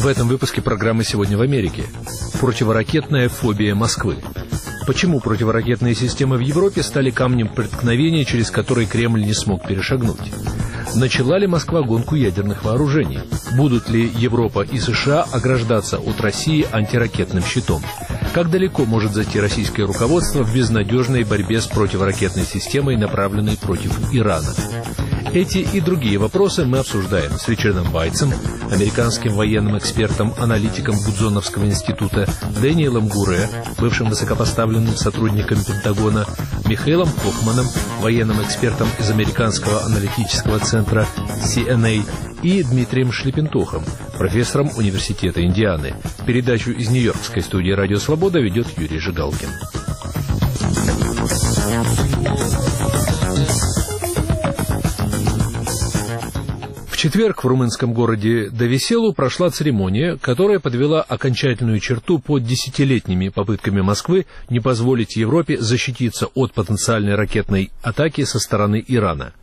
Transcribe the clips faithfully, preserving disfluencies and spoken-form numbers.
В этом выпуске программы «Сегодня в Америке». Противоракетная фобия Москвы. Почему противоракетные системы в Европе стали камнем преткновения, через который Кремль не смог перешагнуть? Начала ли Москва гонку ядерных вооружений? Будут ли Европа и США ограждаться от России антиракетным щитом? Как далеко может зайти российское руководство в безнадежной борьбе с противоракетной системой, направленной против Ирана? Эти и другие вопросы мы обсуждаем с Ричардом Вайтсом, американским военным экспертом, аналитиком Гудзоновского института, Дэниелом Гуре, бывшим высокопоставленным сотрудником Пентагона, Михаилом Кофманом, военным экспертом из американского аналитического центра си эн эй, и Дмитрием Шлепентухом, профессором Университета Индианы. Передачу из Нью-Йоркской студии «Радио Свобода» ведет Юрий Жигалкин. В четверг в румынском городе Довеселу прошла церемония, которая подвела окончательную черту под десятилетними попытками Москвы не позволить Европе защититься от потенциальной ракетной атаки со стороны Ирана.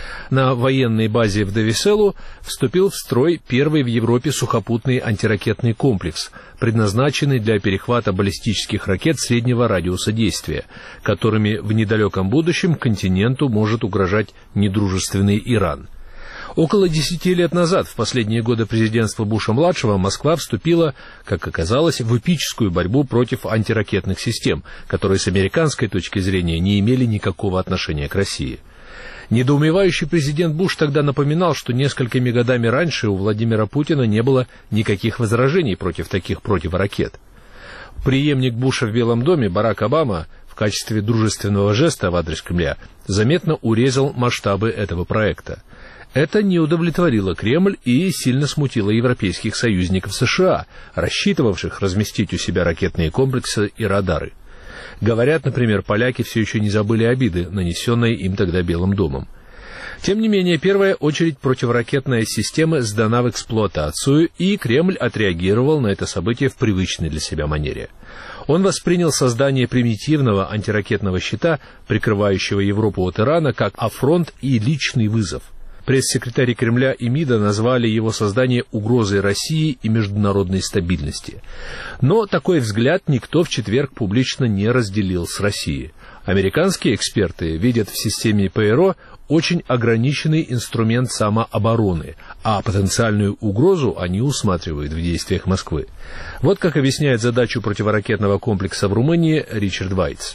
На военной базе в Довеселу вступил в строй первый в Европе сухопутный антиракетный комплекс, предназначенный для перехвата баллистических ракет среднего радиуса действия, которыми в недалеком будущем континенту может угрожать недружественный Иран. Около десяти лет назад, в последние годы президентства Буша-младшего, Москва вступила, как оказалось, в эпическую борьбу против антиракетных систем, которые с американской точки зрения не имели никакого отношения к России. Недоумевающий президент Буш тогда напоминал, что несколькими годами раньше у Владимира Путина не было никаких возражений против таких противоракет. Преемник Буша в Белом доме, Барак Обама, в качестве дружественного жеста в адрес Кремля, заметно урезал масштабы этого проекта. Это не удовлетворило Кремль и сильно смутило европейских союзников США, рассчитывавших разместить у себя ракетные комплексы и радары. Говорят, например, поляки все еще не забыли обиды, нанесенные им тогда Белым домом. Тем не менее, первая очередь противоракетной системы сдана в эксплуатацию, и Кремль отреагировал на это событие в привычной для себя манере. Он воспринял создание примитивного антиракетного щита, прикрывающего Европу от Ирана, как афронт и личный вызов. Пресс-секретарь Кремля и МИДа назвали его создание угрозой России и международной стабильности. Но такой взгляд никто в четверг публично не разделил с Россией. Американские эксперты видят в системе ПРО очень ограниченный инструмент самообороны, а потенциальную угрозу они усматривают в действиях Москвы. Вот как объясняет задачу противоракетного комплекса в Румынии Ричард Вайтс.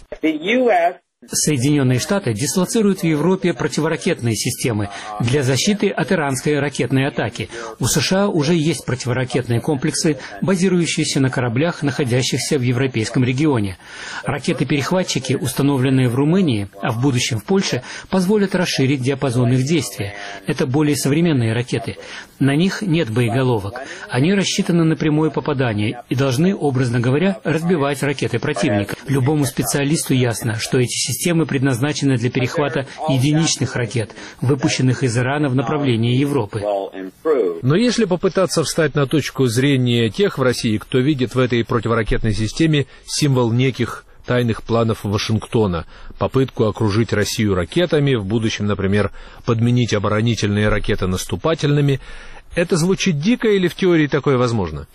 Соединенные Штаты дислоцируют в Европе противоракетные системы для защиты от иранской ракетной атаки. У США уже есть противоракетные комплексы, базирующиеся на кораблях, находящихся в европейском регионе. Ракеты-перехватчики, установленные в Румынии, а в будущем в Польше, позволят расширить диапазон их действия. Это более современные ракеты. На них нет боеголовок. Они рассчитаны на прямое попадание и должны, образно говоря, разбивать ракеты противника. Любому специалисту ясно, что эти системы Системы предназначены для перехвата единичных ракет, выпущенных из Ирана в направлении Европы. Но если попытаться встать на точку зрения тех в России, кто видит в этой противоракетной системе символ неких тайных планов Вашингтона, попытку окружить Россию ракетами, в будущем, например, подменить оборонительные ракеты наступательными, это звучит дико или в теории такое возможно?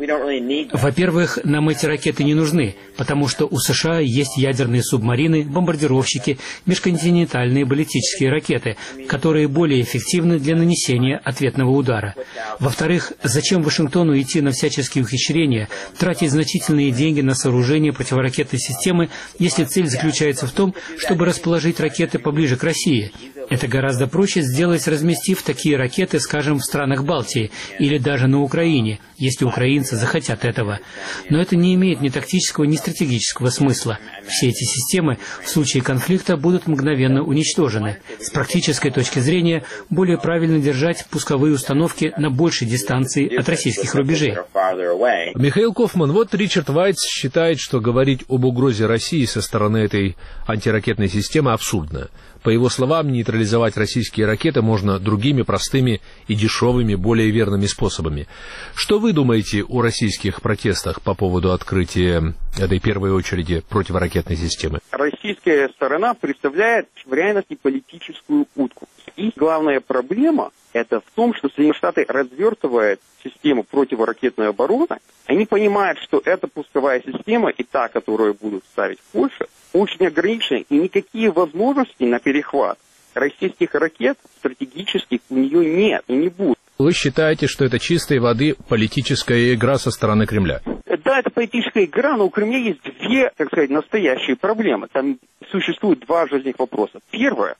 Во-первых, нам эти ракеты не нужны, потому что у США есть ядерные субмарины, бомбардировщики, межконтинентальные баллистические ракеты, которые более эффективны для нанесения ответного удара. Во-вторых, зачем Вашингтону идти на всяческие ухищрения, тратить значительные деньги на сооружение противоракетной системы, если цель заключается в том, чтобы расположить ракеты поближе к России? Это гораздо проще сделать, разместив такие ракеты, скажем, в странах Балтии или даже на Украине, если украинцы захотят этого. Но это не имеет ни тактического, ни стратегического смысла. Все эти системы в случае конфликта будут мгновенно уничтожены. С практической точки зрения, более правильно держать пусковые установки на большей дистанции от российских рубежей. Михаил Кофман, вот Ричард Вайтс считает, что говорить об угрозе России со стороны этой антиракетной системы абсурдно. По его словам, нейтрализовать российские ракеты можно другими простыми и дешевыми, более верными способами. Что вы думаете о российских протестах по поводу открытия этой первой очереди противоракетной ракетной системы? Российская сторона представляет в реальности политическую утку. И главная проблема это в том, что Соединенные Штаты развертывают систему противоракетной обороны. Они понимают, что эта пусковая система и та, которую будут ставить в Польше, очень ограничена, и никакие возможности на перехват российских ракет стратегических у нее нет и не будет. Вы считаете, что это чистой воды политическая игра со стороны Кремля? Да, это политическая игра, но у Кремля есть две, так сказать, настоящие проблемы. Там существует два жизненных вопроса. Первое.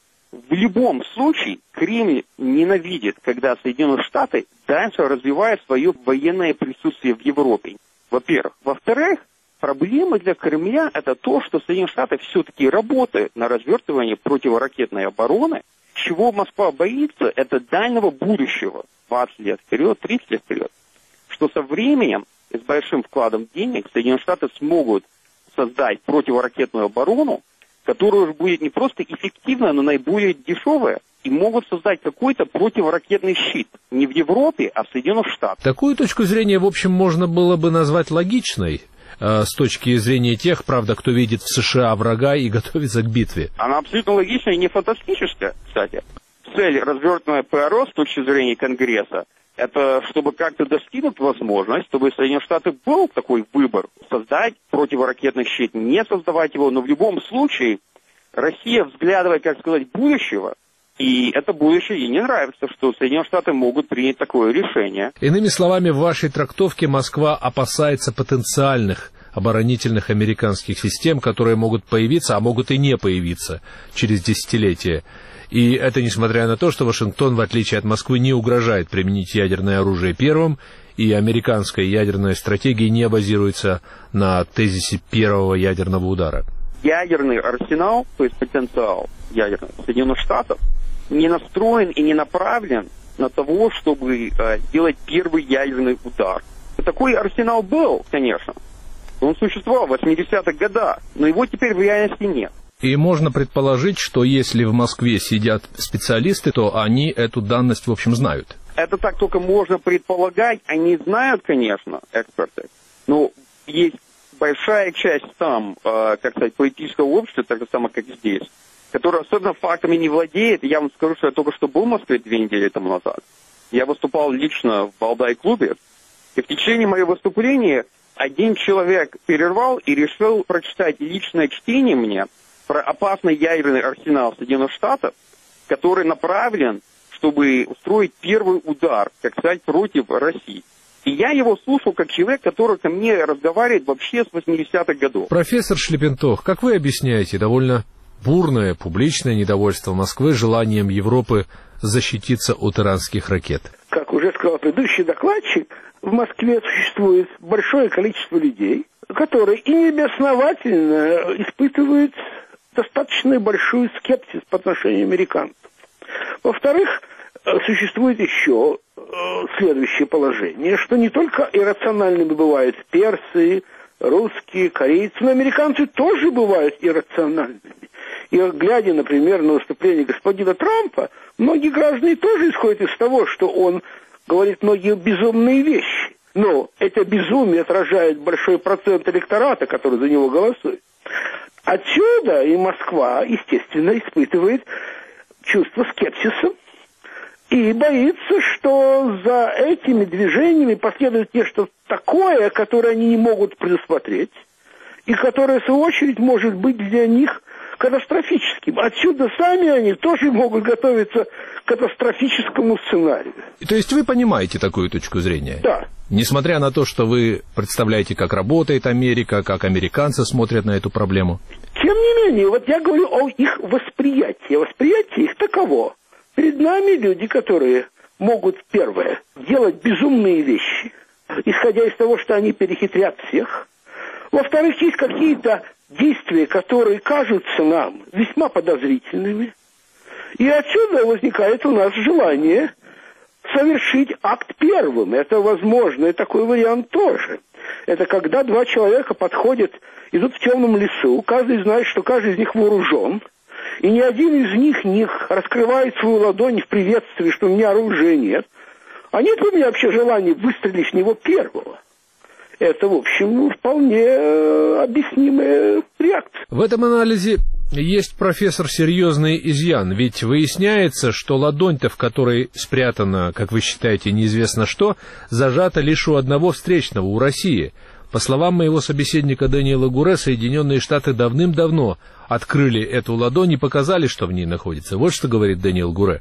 В любом случае Кремль ненавидит, когда Соединенные Штаты дальше развивают свое военное присутствие в Европе. Во-первых. Во-вторых, проблема для Кремля это то, что Соединенные Штаты все-таки работают на развертывании противоракетной обороны. Чего Москва боится, это дальнего будущего, двадцать лет вперед, тридцать лет вперед. Что со временем и с большим вкладом денег Соединенные Штаты смогут создать противоракетную оборону, которая уже будет не просто эффективная, но наиболее дешевая, и могут создать какой-то противоракетный щит. Не в Европе, а в Соединенных Штатах. Такую точку зрения, в общем, можно было бы назвать логичной, э, с точки зрения тех, правда, кто видит в США врага и готовится к битве. Она абсолютно логичная и не фантастическая, кстати. Цель развертывания ПРО с точки зрения Конгресса, это чтобы как-то достигнуть возможность, чтобы Соединенные Штаты был такой выбор, создать противоракетный щит, не создавать его, но в любом случае Россия взглядывает, как сказать, будущего, и это будущее ей не нравится, что Соединенные Штаты могут принять такое решение. Иными словами, в вашей трактовке Москва опасается потенциальных оборонительных американских систем, которые могут появиться, а могут и не появиться через десятилетия. И это несмотря на то, что Вашингтон, в отличие от Москвы, не угрожает применить ядерное оружие первым, и американская ядерная стратегия не базируется на тезисе первого ядерного удара. Ядерный арсенал, то есть потенциал ядерных Соединенных Штатов, не настроен и не направлен на того, чтобы э, сделать первый ядерный удар. Такой арсенал был, конечно. Он существовал в восьмидесятых годах, но его теперь в реальности нет. И можно предположить, что если в Москве сидят специалисты, то они эту данность, в общем, знают. Это так только можно предполагать. Они знают, конечно, эксперты. Но есть большая часть там, э, как сказать, политического общества, так же самое, как здесь, которая особенно фактами не владеет. Я вам скажу, что я только что был в Москве две недели тому назад. Я выступал лично в Валдай-клубе. И в течение моего выступления один человек перервал и решил прочитать личное чтение мне про опасный ядерный арсенал Соединенных Штатов, который направлен, чтобы устроить первый удар, так сказать, против России. И я его слушал как человек, который ко мне разговаривает вообще с восьмидесятых годов. Профессор Шлепентох, как вы объясняете довольно бурное публичное недовольство Москвы желанием Европы защититься от иранских ракет? Как уже сказал предыдущий докладчик, в Москве существует большое количество людей, которые и необосновательно испытывают достаточно большой скепсис по отношению американцев. Во-вторых, существует еще следующее положение, что не только иррациональными бывают персы, русские, корейцы, но американцы тоже бывают иррациональными. И глядя, например, на выступление господина Трампа, многие граждане тоже исходят из того, что он говорит многие безумные вещи. Но это безумие отражает большой процент электората, который за него голосует. Отсюда и Москва, естественно, испытывает чувство скепсиса и боится, что за этими движениями последует нечто такое, которое они не могут предусмотреть, и которое, в свою очередь, может быть для них катастрофическим. Отсюда сами они тоже могут готовиться к катастрофическому сценарию. То есть вы понимаете такую точку зрения? Да. Несмотря на то, что вы представляете, как работает Америка, как американцы смотрят на эту проблему? Тем не менее, вот я говорю о их восприятии. Восприятие их таково. Перед нами люди, которые могут, первое, делать безумные вещи, исходя из того, что они перехитрят всех. Во-вторых, есть какие-то действия, которые кажутся нам весьма подозрительными. И отсюда возникает у нас желание совершить акт первым. Это возможно, и такой вариант тоже. Это когда два человека подходят, идут в темном лесу, каждый знает, что каждый из них вооружен, и ни один из них не раскрывает свою ладонь в приветствии, что у меня оружия нет. А нет у меня вообще желания выстрелить в него первого. это, в общем, вполне объяснимая реакция. В этом анализе есть, профессор, серьезный изъян, ведь выясняется, что ладонь-то, в которой спрятано, как вы считаете, неизвестно что, зажата лишь у одного встречного, у России. По словам моего собеседника Дэниела Гуре, Соединенные Штаты давным-давно открыли эту ладонь и показали, что в ней находится. Вот что говорит Дэниел Гуре.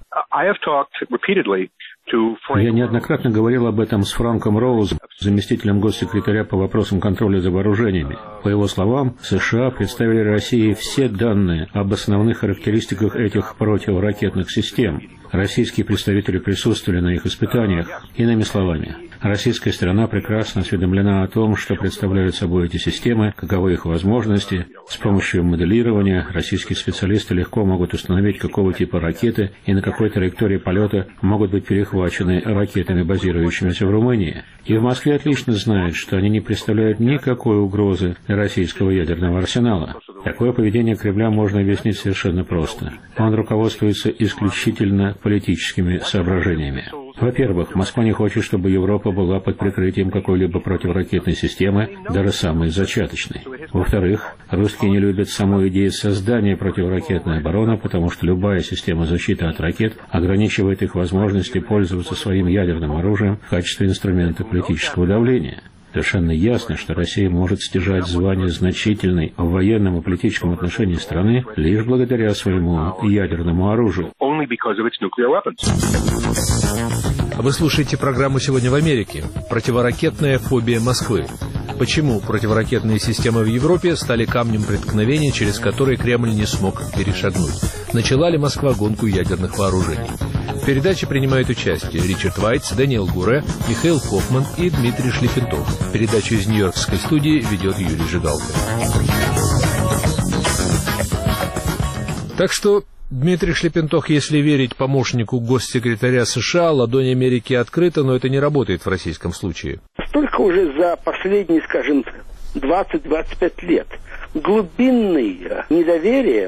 Я неоднократно говорил об этом с Франком Роузом, заместителем госсекретаря по вопросам контроля за вооружениями. По его словам, США представили России все данные об основных характеристиках этих противоракетных систем. Российские представители присутствовали на их испытаниях. Иными словами, российская сторона прекрасно осведомлена о том, что представляют собой эти системы, каковы их возможности. С помощью моделирования российские специалисты легко могут установить, какого типа ракеты и на какой траектории полета могут быть перехвачены ракетами, базирующимися в Румынии. И в Москве отлично знают, что они не представляют никакой угрозы для российского ядерного арсенала. Такое поведение Кремля можно объяснить совершенно просто. Он руководствуется исключительно политическими соображениями. Во-первых, Москва не хочет, чтобы Европа была под прикрытием какой-либо противоракетной системы, даже самой зачаточной. Во-вторых, русские не любят саму идею создания противоракетной обороны, потому что любая система защиты от ракет ограничивает их возможности пользоваться своим ядерным оружием в качестве инструмента политического давления. Совершенно ясно, что Россия может стяжать звание значительной в военном и политическом отношении страны лишь благодаря своему ядерному оружию. Вы слушаете программу «Сегодня в Америке». Противоракетная фобия Москвы. Почему противоракетные системы в Европе стали камнем преткновения, через который Кремль не смог перешагнуть? Начала ли Москва гонку ядерных вооружений? В передаче принимают участие Ричард Вайтс, Дэниел Гуре, Михаил Хоффман и Дмитрий Шлиффентов. Передачу из Нью-Йоркской студии ведет Юрий Жигалкин. Так что, Дмитрий Шлиффентов, если верить помощнику госсекретаря США, ладонь Америки открыта, но это не работает в российском случае. Столько уже за последние, скажем, двадцать-двадцать пять лет глубинное недоверие,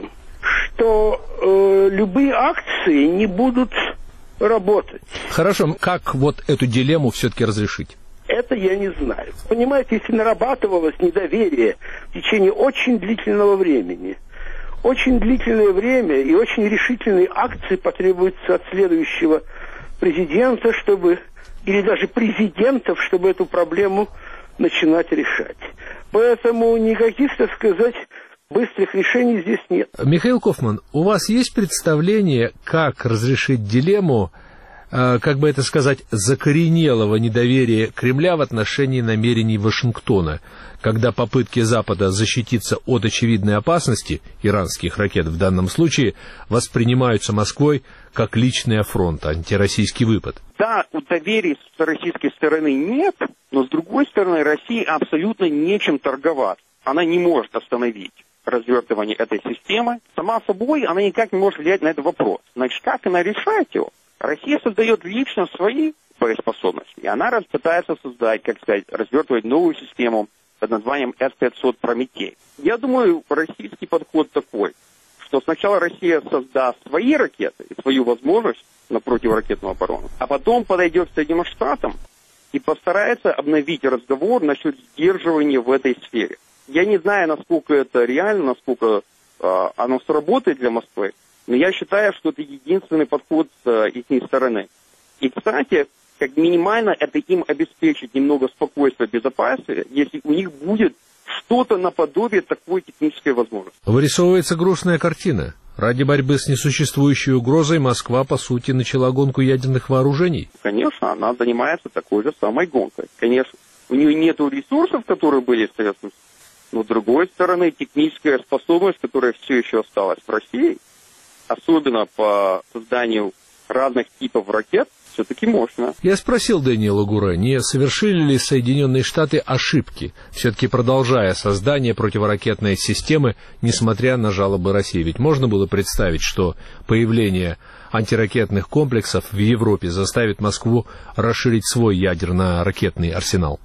что э, любые акции не будут работать. Хорошо, как вот эту дилемму все-таки разрешить? Это я не знаю. Понимаете, если нарабатывалось недоверие в течение очень длительного времени, очень длительное время и очень решительные акции потребуются от следующего президента, чтобы, или даже президентов, чтобы эту проблему начинать решать. Поэтому никаких, так сказать, быстрых решений здесь нет. Михаил Хоффман, у вас есть представление, как разрешить дилемму, э, как бы это сказать, закоренелого недоверия Кремля в отношении намерений Вашингтона, когда попытки Запада защититься от очевидной опасности, иранских ракет в данном случае, воспринимаются Москвой как личный афронт, антироссийский выпад? Да, доверия с российской стороны нет, но с другой стороны России абсолютно нечем торговать. Она не может остановить развертывание этой системы. Сама собой она никак не может влиять на этот вопрос. Значит, как она решает его? Россия создает лично свои боеспособности, и она пытается создать, как сказать, развертывать новую систему под названием эс пятьсот «Прометей». Я думаю, российский подход такой, что сначала Россия создаст свои ракеты и свою возможность на противоракетную оборону, а потом подойдет к Соединенным Штатам и постарается обновить разговор насчет сдерживания в этой сфере. Я не знаю, насколько это реально, насколько э, оно сработает для Москвы, но я считаю, что это единственный подход с э, их стороны. И, кстати, как минимально это им обеспечит немного спокойствия, безопасности, если у них будет что-то наподобие такой технической возможности. Вырисовывается грустная картина. Ради борьбы с несуществующей угрозой Москва, по сути, начала гонку ядерных вооружений. Конечно, она занимается такой же самой гонкой. Конечно, у нее нет ресурсов, которые были в Советском Союзе. Но, с другой стороны, техническая способность, которая все еще осталась в России, особенно по созданию разных типов ракет, все-таки мощно. Я спросил Дэниела Гуре, не совершили ли Соединенные Штаты ошибки, все-таки продолжая создание противоракетной системы, несмотря на жалобы России. Ведь можно было представить, что появление антиракетных комплексов в Европе заставит Москву расширить свой ядерно-ракетный арсенал.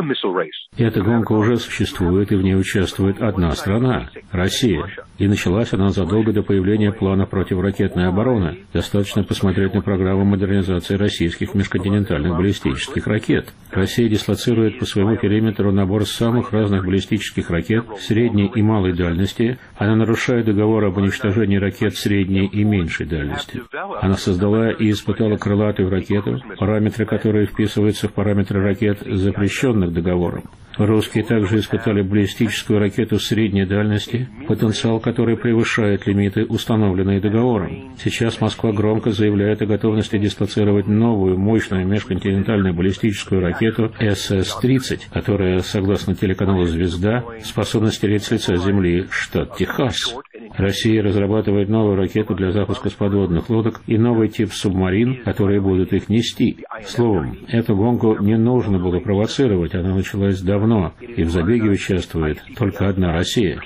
Эта гонка уже существует, и в ней участвует одна страна – Россия. И началась она задолго до появления плана противоракетной обороны. Достаточно посмотреть на программу модернизации российских межконтинентальных баллистических ракет. Россия дислоцирует по своему периметру набор самых разных баллистических ракет средней и малой дальности. Она нарушает договор об уничтожении ракет средней и меньшей дальности. Она создала и испытала крылатую ракету, параметры которой вписываются в параметры ракет, запрещенных договором. Русские также испытали баллистическую ракету средней дальности, потенциал которой превышает лимиты, установленные договором. Сейчас Москва громко заявляет о готовности дислоцировать новую мощную межконтинентальную баллистическую ракету эс эс тридцать, которая, согласно телеканалу «Звезда», способна стереть с лица Земли штат Техас. Россия разрабатывает новую ракету для запуска с подводных лодок и новый тип субмарин, которые будут их нести. Словом, эту гонку не нужно было провоцировать, она началась давно, и в забеге участвует только одна Россия.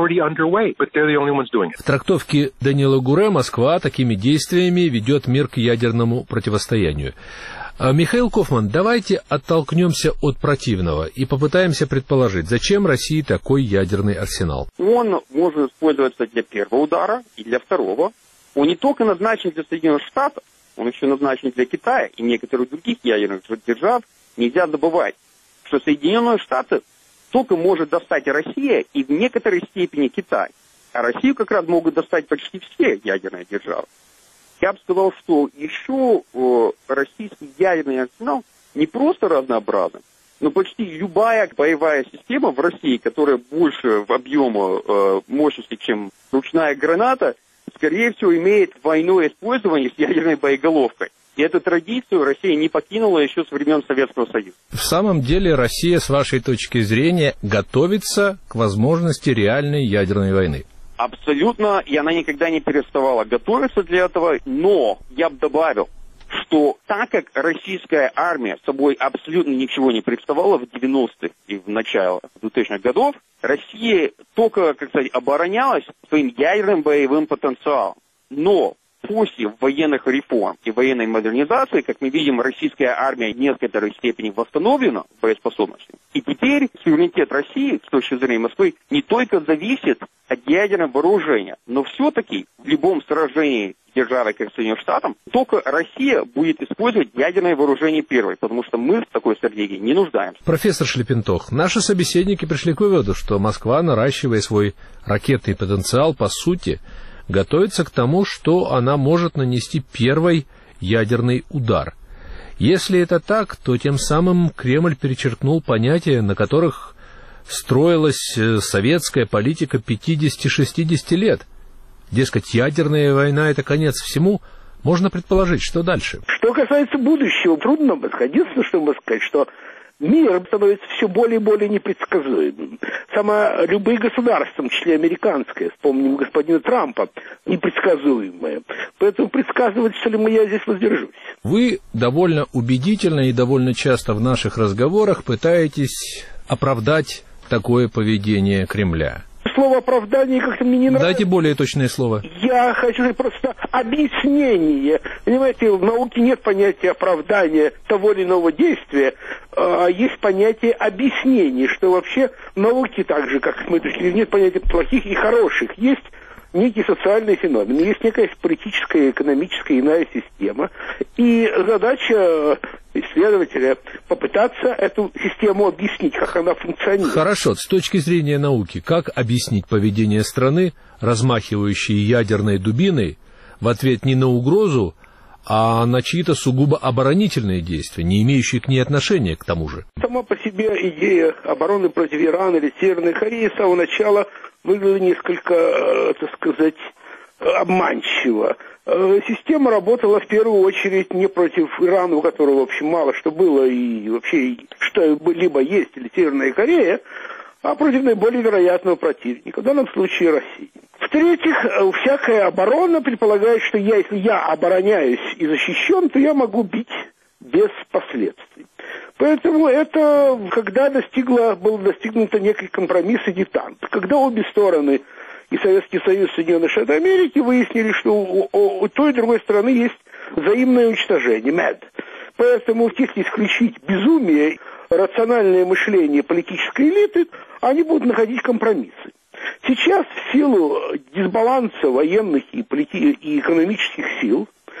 В трактовке Даниэла Гуре Москва такими действиями ведет мир к ядерному противостоянию. Михаил Кофман, давайте оттолкнемся от противного и попытаемся предположить, зачем России такой ядерный арсенал. Он может использоваться для первого удара и для второго. Он не только назначен для Соединенных Штатов, он еще назначен для Китая и некоторых других ядерных держав. Нельзя забывать, что Соединенные Штаты только может достать Россия и в некоторой степени Китай. А Россию как раз могут достать почти все ядерные державы. Я бы сказал, что еще э, российский ядерный арсенал не просто разнообразен, но почти любая боевая система в России, которая больше в объеме э, мощности, чем ручная граната, скорее всего имеет двойное использование с ядерной боеголовкой. И эту традицию Россия не покинула еще с времен Советского Союза. В самом деле Россия, с вашей точки зрения, готовится к возможности реальной ядерной войны? Абсолютно, и она никогда не переставала готовиться для этого, но я бы добавил, что так как российская армия собой абсолютно ничего не представляла в девяностых и в начале двухтысячных годов, Россия только, как сказать, оборонялась своим ядерным боевым потенциалом. Но после военных реформ и военной модернизации, как мы видим, российская армия в некоторой степени восстановлена боеспособностью. И теперь суверенитет России, с точки зрения Москвы, не только зависит от ядерного вооружения, но все-таки в любом сражении с державой, как Соединенных Штатов, только Россия будет использовать ядерное вооружение первой, потому что мы в такой стратегии не нуждаемся. Профессор Шлепентох, наши собеседники пришли к выводу, что Москва, наращивая свой ракетный потенциал, по сути, готовится к тому, что она может нанести первый ядерный удар. Если это так, то тем самым Кремль перечеркнул понятия, на которых строилась советская политика пятьдесят-шестьдесят лет. Дескать, ядерная война — это конец всему. Можно предположить, что дальше. Что касается будущего, трудно сказать. Единственное, что можно сказать, что мир становится все более и более непредсказуемым. Само любые государства, в том числе американское, вспомним господина Трампа, непредсказуемое. Поэтому предсказывать, что ли, мы я здесь воздержусь. Вы довольно убедительно и довольно часто в наших разговорах пытаетесь оправдать такое поведение Кремля. Слово «оправдание» как-то мне не нравится. Дайте более точное слово. Я хочу просто объяснение. Понимаете, в науке нет понятия оправдания того или иного действия, а есть понятие объяснения, что вообще в науке так же, как с моей точки зрения, нет понятия плохих и хороших. Есть некий социальный феномен, есть некая политическая, экономическая иная система, и задача исследователя попытаться эту систему объяснить, как она функционирует. Хорошо, с точки зрения науки, как объяснить поведение страны, размахивающей ядерной дубиной, в ответ не на угрозу, а на чьи-то сугубо оборонительные действия, не имеющие к ней отношения к тому же? Сама по себе идея обороны против Ирана или Северной Кореи с самого начала выглядела несколько, так сказать, обманчиво. Система работала в первую очередь не против Ирана, у которого, в общем, мало что было, и вообще что-либо есть, или Северная Корея, а против наиболее вероятного противника, в данном случае России. В-третьих, всякая оборона предполагает, что я, если я обороняюсь и защищен, то я могу бить без последствий. Поэтому это, когда достигло, был достигнут некий компромисс и детант. Когда обе стороны, и Советский Союз, и Соединенные Штаты Америки, выяснили, что у, у, у той и другой стороны есть взаимное уничтожение, мэд. Поэтому, если исключить безумие, рациональное мышление политической элиты, они будут находить компромиссы. Сейчас в силу дисбаланса военных и, полити... и экономических сил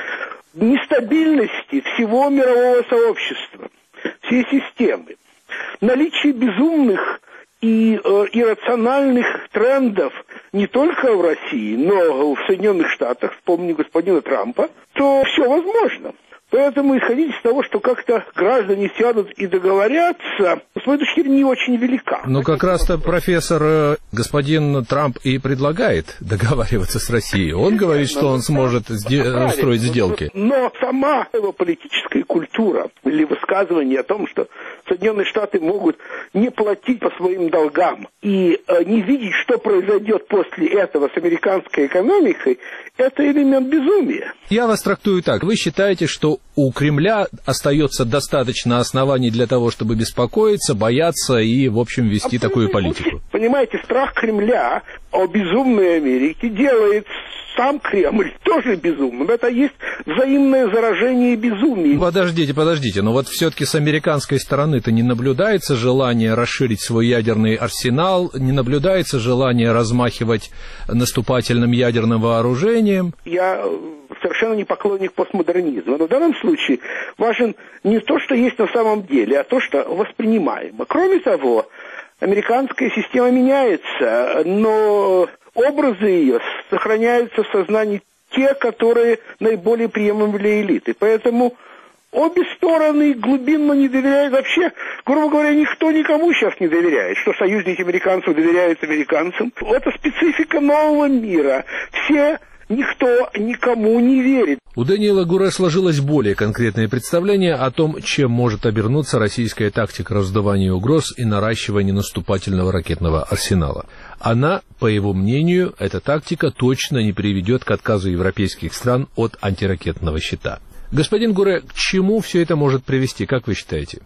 нестабильности всего мирового сообщества, всей системы, наличие безумных и э, иррациональных трендов не только в России, но в Соединенных Штатах, вспомни господина Трампа, то все возможно. Поэтому исходить из того, что как-то граждане сядут и договорятся, с моей точки зрения, не очень велика. Но как раз-то, профессор, господин Трамп и предлагает договариваться с Россией. Он говорит, что он сможет устроить сделки. Но сама его политическая культура или высказывание о том, что Соединенные Штаты могут не платить по своим долгам и э, не видеть, что произойдет после этого с американской экономикой, это элемент безумия. Я вас трактую так. Вы считаете, что у Кремля остается достаточно оснований для того, чтобы беспокоиться, бояться и, в общем, вести Абсолютно. Такую политику? Понимаете, страх Кремля о безумной Америке делает сам Кремль тоже безумным. Это есть взаимное заражение безумия. Подождите, подождите, но вот все-таки с американской стороны-то не наблюдается желание расширить свой ядерный арсенал, не наблюдается желание размахивать наступательным ядерным вооружением? Я совершенно не поклонник постмодернизма, но в данном случае важен не то, что есть на самом деле, а то, что воспринимаемо. Кроме того, американская система меняется, но образы ее сохраняются в сознании те, которые наиболее приемлемы для элиты. Поэтому обе стороны глубинно не доверяют. Вообще, грубо говоря, никто никому сейчас не доверяет. Что союзники американцев доверяют американцам. Это специфика нового мира. Все... Никто никому не верит. У Даниэла Гурэ сложилось более конкретное представление о том, чем может обернуться российская тактика раздувания угроз и наращивания наступательного ракетного арсенала. Она, по его мнению, эта тактика точно не приведет к отказу европейских стран от антиракетного щита. Господин Гурэ, к чему все это может привести, как вы считаете?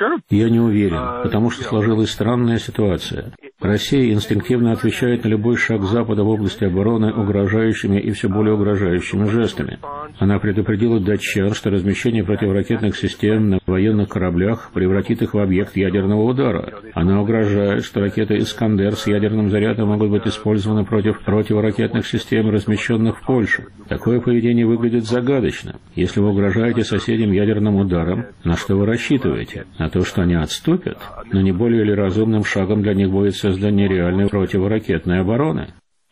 Я не уверен, потому что сложилась странная ситуация. Россия инстинктивно отвечает на любой шаг Запада в области обороны угрожающими и все более угрожающими жестами. Она предупредила датчан, что размещение противоракетных систем на военных кораблях превратит их в объект ядерного удара. Она угрожает, что ракеты «Искандер» с ядерным зарядом могут быть использованы против противоракетных систем, размещенных в Польше. Такое поведение выглядит загадочно. Если вы угрожаете соседям ядерным ударом, на что вы рассчитываете? На то, что они отступят? Но не более ли разумным шагом для них будет создание реальной противоракетной обороны?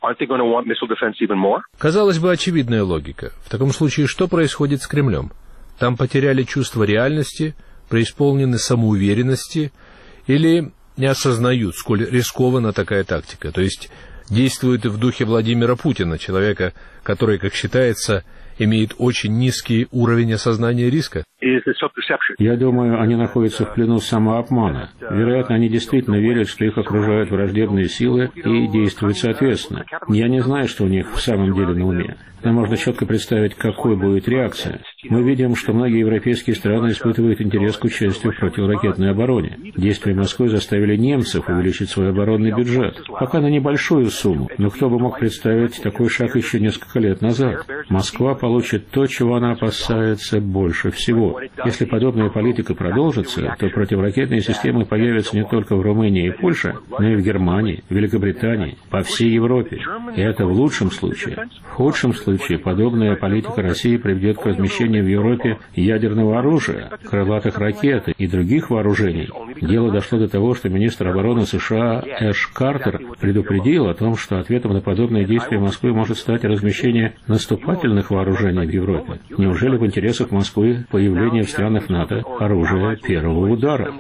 Казалось бы, очевидная логика. В таком случае, что происходит с Кремлем? Там потеряли чувство реальности, преисполнены самоуверенности или не осознают, сколь рискована такая тактика? То есть действуют в духе Владимира Путина, человека, который, как считается, имеет очень низкий уровень осознания риска? Я думаю, они находятся в плену самообмана. Вероятно, они действительно верят, что их окружают враждебные силы и действуют соответственно. Я не знаю, что у них в самом деле на уме. Но можно четко представить, какой будет реакция. Мы видим, что многие европейские страны испытывают интерес к участию в противоракетной обороне. Действия Москвы заставили немцев увеличить свой оборонный бюджет. Пока на небольшую сумму, но кто бы мог представить такой шаг еще несколько лет назад? Москва получит то, чего она опасается больше всего. Если подобная политика продолжится, то противоракетные системы появятся не только в Румынии и Польше, но и в Германии, Великобритании, по всей Европе. И это в лучшем случае. В худшем случае подобная политика России приведет к размещению в Европе ядерного оружия, крылатых ракет и других вооружений. Дело дошло до того, что министр обороны США Эш Картер предупредил о том, что ответом на подобные действия Москвы может стать размещение наступательных вооружений в Европе. Неужели в интересах Москвы появление в странах НАТО оружия первого удара?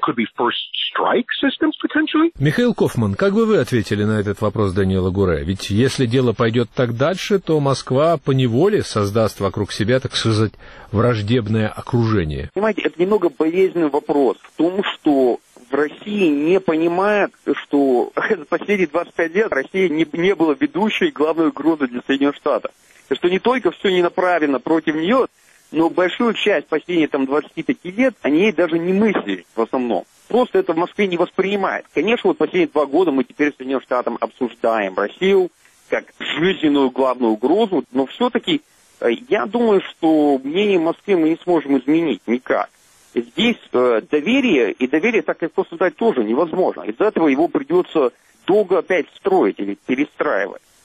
Михаил Кофман, как бы вы ответили на этот вопрос Даниэла Гурэ? Ведь если дело пойдет так дальше, то Москва поневоле создаст вокруг себя, так сказать, враждебное окружение. Понимаете, это немного болезненный вопрос в том, что в России не понимают, что последние двадцать пять лет Россия не, не была ведущей главной угрозой для Соединенных Штатов. И что не только все не направлено против нее, но большую часть последних там, двадцати пяти лет они ей даже не мыслили в основном. Просто это в Москве не воспринимает. Конечно, вот последние два года мы теперь с Соединенным Штатом обсуждаем Россию как жизненную главную угрозу, но все-таки я думаю, что мнение Москвы мы не сможем изменить никак. Здесь э, доверие, и доверие так легко создать тоже невозможно. Из-за этого его придется долго опять строить или перестраивать.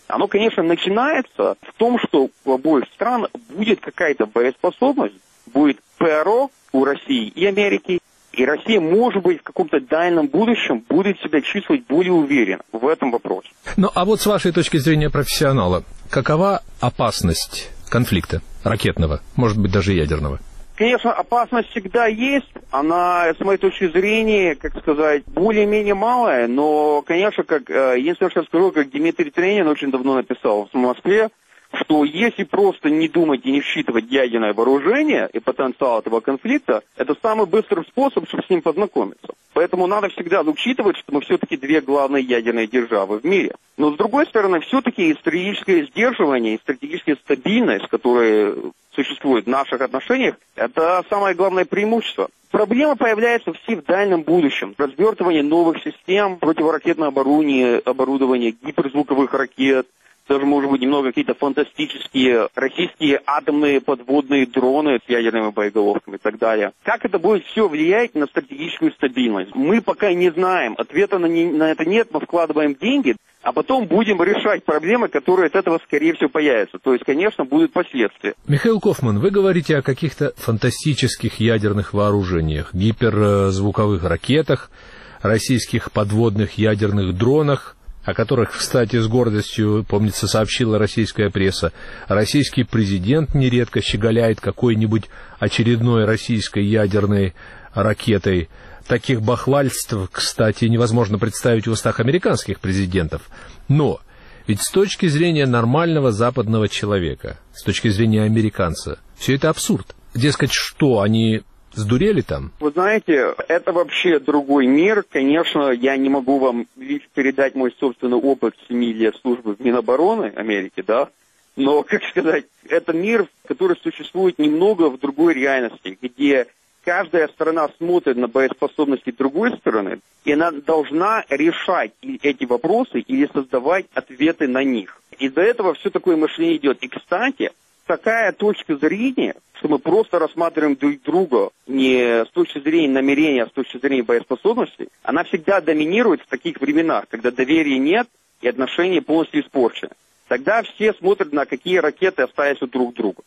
оно, конечно, начинается в том, что у обоих стран будет какая-то боеспособность, будет ПРО у России и Америки, и Россия, может быть, в каком-то дальнем будущем будет себя чувствовать более уверенно в этом вопросе. Ну, а вот с вашей точки зрения профессионала, какова опасность конфликта ракетного, может быть, даже ядерного? Конечно, опасность всегда есть. Она, с моей точки зрения, как сказать, более-менее малая. Но, конечно, как единственное, что я скажу, как Дмитрий Тренин очень давно написал в Москве, что если просто не думать и не считывать ядерное вооружение и потенциал этого конфликта, это самый быстрый способ, чтобы с ним познакомиться. Поэтому надо всегда учитывать, что мы все-таки две главные ядерные державы в мире. Но, с другой стороны, все-таки стратегическое сдерживание и стратегическая стабильность, которая существует в наших отношениях, это самое главное преимущество. Проблемы появляются все в дальнем будущем. Развертывание новых систем, противоракетного оборудования, оборудования гиперзвуковых ракет, даже, может быть, немного какие-то фантастические российские атомные подводные дроны с ядерными боеголовками и так далее. Как это будет все влиять на стратегическую стабильность? Мы пока не знаем. Ответа на, не, на это нет. Мы вкладываем деньги, а потом будем решать проблемы, которые от этого, скорее всего, появятся. То есть, конечно, будут последствия. Михаил Кофман, вы говорите о каких-то фантастических ядерных вооружениях, гиперзвуковых ракетах, российских подводных ядерных дронах, о которых, кстати, с гордостью, помнится, сообщила российская пресса. Российский президент нередко щеголяет какой-нибудь очередной российской ядерной ракетой. Таких бахвальств, кстати, невозможно представить в устах американских президентов. Но ведь с точки зрения нормального западного человека, с точки зрения американца, все это абсурд. Дескать, что, они сдурели там? Вы знаете, это вообще другой мир. Конечно, я не могу вам лишь передать мой собственный опыт семи лет службы в Минобороны Америки, да, но, как сказать, это мир, который существует немного в другой реальности, где каждая сторона смотрит на боеспособности другой стороны, и она должна решать эти вопросы или создавать ответы на них. Из-за этого все такое мышление идет. И, кстати, такая точка зрения, что мы просто рассматриваем друг друга не с точки зрения намерения, а с точки зрения боеспособности, она всегда доминирует в таких временах, когда доверия нет и отношения полностью испорчены. Тогда все смотрят, на какие ракеты остаются друг другу.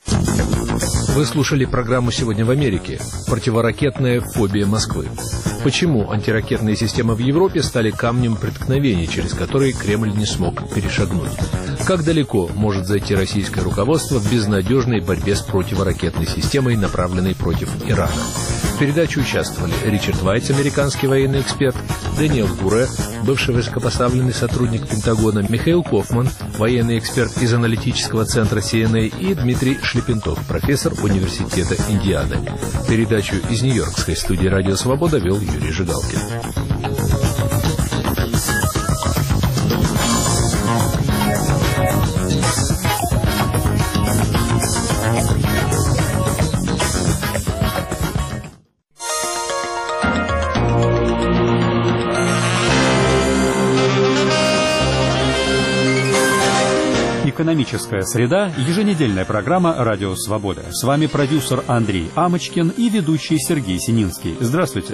Вы слушали программу «Сегодня в Америке». Противоракетная фобия Москвы. Почему антиракетные системы в Европе стали камнем преткновения, через который Кремль не смог перешагнуть? Как далеко может зайти российское руководство в безнадежной борьбе с противоракетной системой, направленной против Ирана? В передаче участвовали Ричард Вайтс, американский военный эксперт, Дэниел Гуре, бывший высокопоставленный сотрудник Пентагона, Михаил Кофман, военный эксперт из аналитического центра си эн эй, и Дмитрий Шлепентов, профессор университета Индианы. Передачу из нью-йоркской студии «Радио Свобода» вел Юрий Жигалкин. Экономическая среда. Еженедельная программа «Радио Свобода». С вами продюсер Андрей Амочкин и ведущий Сергей Сининский. Здравствуйте.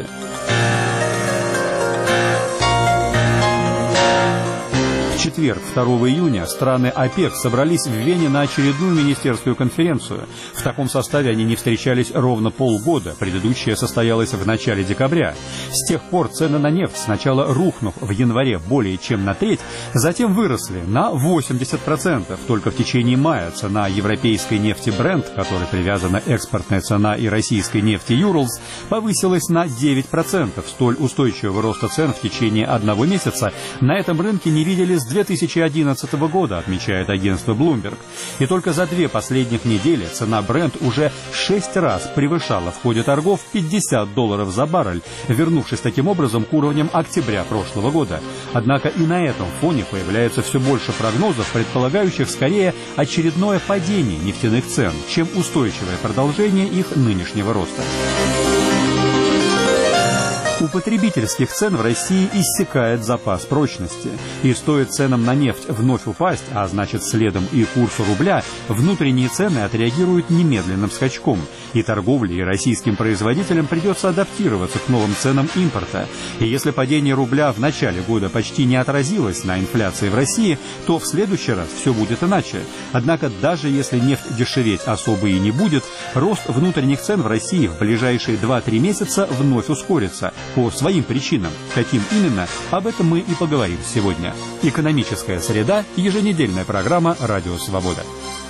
В четверг, второго июня, страны ОПЕК собрались в Вене на очередную министерскую конференцию. В таком составе они не встречались ровно полгода. Предыдущая состоялась в начале декабря. С тех пор цены на нефть, сначала рухнув в январе более чем на треть, затем выросли на восемьдесят процентов. Только в течение мая цена европейской нефти Brent, к которой привязана экспортная цена и российской нефти Urals, повысилась на девять процентов. Столь устойчивого роста цен в течение одного месяца на этом рынке не видели с две тысячи одиннадцатого года, отмечает агентство Bloomberg. И только за две последних недели цена Brent уже шесть раз превышала в ходе торгов пятьдесят долларов за баррель, вернувшись таким образом к уровням октября прошлого года. Однако и на этом фоне появляется все больше прогнозов, предполагающих скорее очередное падение нефтяных цен, чем устойчивое продолжение их нынешнего роста. У потребительских цен в России иссякает запас прочности. И стоит ценам на нефть вновь упасть, а значит следом и курсу рубля, внутренние цены отреагируют немедленным скачком. И торговле, и российским производителям придется адаптироваться к новым ценам импорта. И если падение рубля в начале года почти не отразилось на инфляции в России, то в следующий раз все будет иначе. Однако даже если нефть дешеветь особо и не будет, рост внутренних цен в России в ближайшие два-три месяца вновь ускорится. По своим причинам. Каким именно, об этом мы и поговорим сегодня. Экономическая среда, еженедельная программа «Радио Свобода».